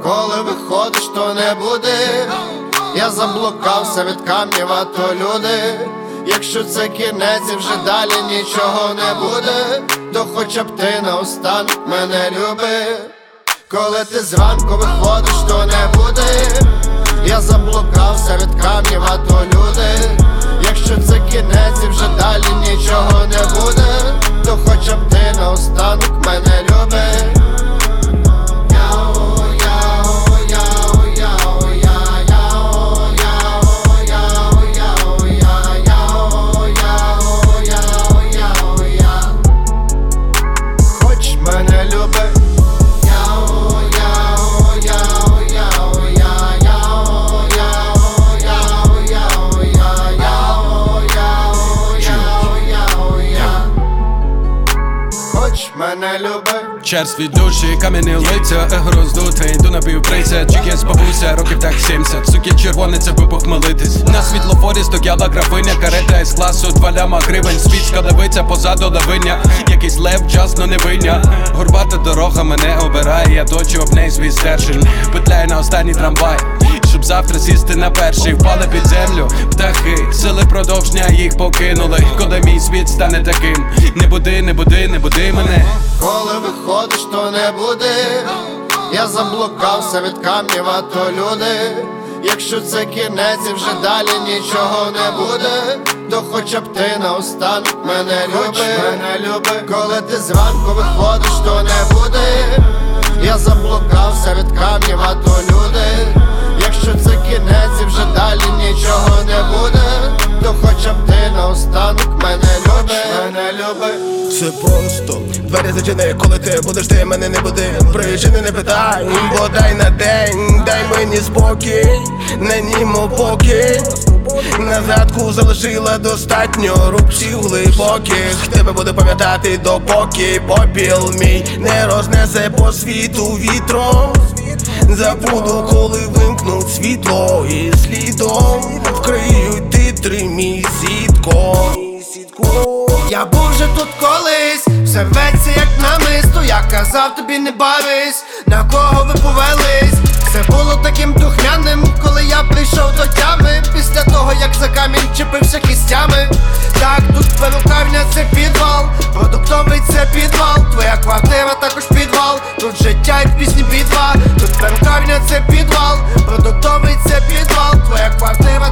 Коли виходиш, то не буди. Я заблукався від камнів, а то люди. Якщо це кінець і вже далі нічого не буде, то хоча б ти наостанок мене люби. Коли ти зранку виходиш, то не буди. Я заблукався від камнів, а то люди. Якщо це кінець і вже далі нічого не буде, то хоча б ти наостанок мене люби. Мене любить. Черстві душі, кам'яні лиця, его роздуте, йду на півприця. Чекін з бабуся, років так 70. Суки червоний, це вибух молитись. На світлофорі стояла графиня, карета із класу 2 ляма гривень. Свічка левиця, позаду лавиня. Якийсь лев, вчасно не виня. Горбата дорога мене обирає, я точу об неї свій стержень. Петляю на останній трамвай, щоб завтра сісти на перший. Впали під землю птахи, сили продовж дня їх покинули. Коли мій світ стане таким, не буди, не буди, не буди мене. Коли виходиш, то не буди. Я заблукався від камнів, а то люди. Якщо це кінець і вже далі нічого не буде, то хоча б ти наостанок мене люби. Коли ти зранку виходиш, то не буди. Я заблукався від камнів, а то люди. Якщо це кінець і вже далі нічого не буде, то хоча б ти наостанок мене люби. Все просто, двері зачини, коли ти будеш, ти мене не буди. Причини не питай, бодай на день, дай мені спокій, на німо поки. На згадку залишила достатньо рубців глибоких. Тебе буду пам'ятати, допоки попіл мій не рознесе по світу вітром. Забуду, коли вимкнуть світло, і слідом вкриють титри мій сітко. Я був вже тут колись, все рветься як намисто. Я казав тобі не бавись, на кого ви повелись. Все було таким духмяним, коли я прийшов до тями. Після того як за камінь чепився кістями. Так, тут перукарня це підвал, продуктовий це підвал. Твоя квартира також підвал, тут життя і пісні підвал. Тут перукарня це підвал, продуктовий це підвал. Твоя квартира